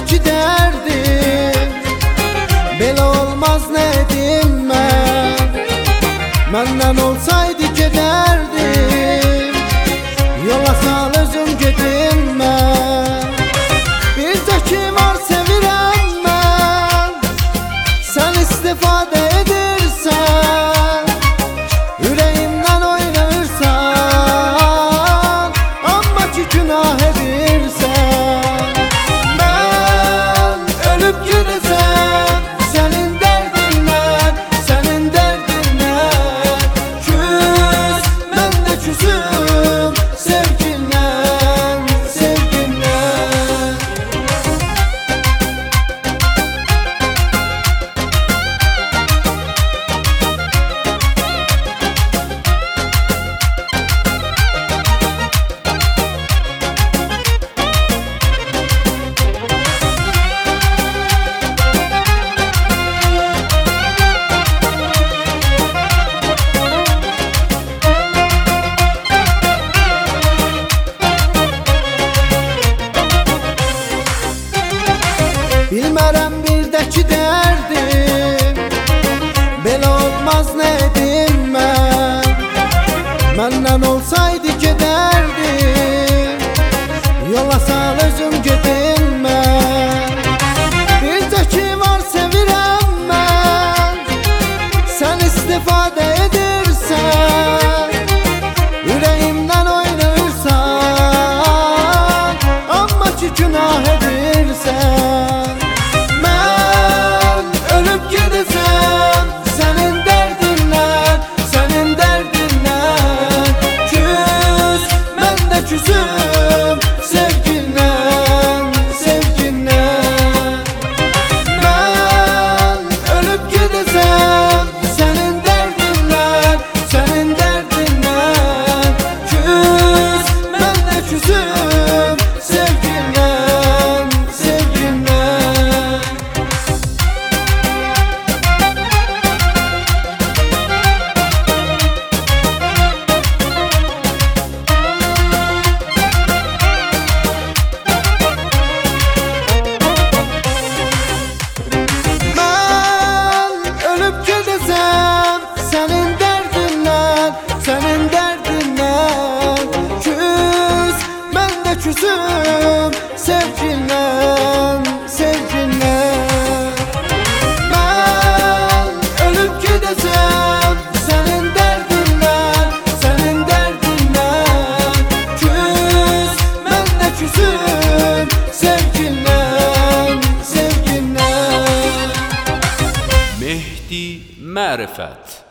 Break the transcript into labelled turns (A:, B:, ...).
A: bildəki dərdim, belə olmaz nə edim mən. Məndən olsaydı gedərdim, yola sal özüm gedim mən. Bizdə ki var sevirəm mən, sən istifadə edirsən, ürəyimdən oynayırsan, amma ki günah edirsən. Mən ölüb gedəcəm sənin dərdindən, sənin dərdindən. Küs, mən də küsüm sevgindən, sevgindən. Bilmərəm bildəki dərdim, belə olmaz nə edim mən. Məndən olsaydı gedərdim, yola sal özüm gedim mən. Bildəki var sevirəm mən, sən istifadə edirsən, ürəyimdən oynayırsan, amma ki günah edirsən. Küsüm sevgindən, sevgindən. Mən ölüb gedəcəm sənin dərdindən, sənin dərdindən. Küs, mən də küsüm sevgindən, sevgindən. Sənin dərdindən, sənin dərdindən. Küs, mən də küsüm sevgindən, sevgindən. Mən ölüb gedəcəm sənin dərdindən, sənin dərdindən. Küs, mən də küsüm sevgindən, sevgindən.
B: Mehdi Mərifət.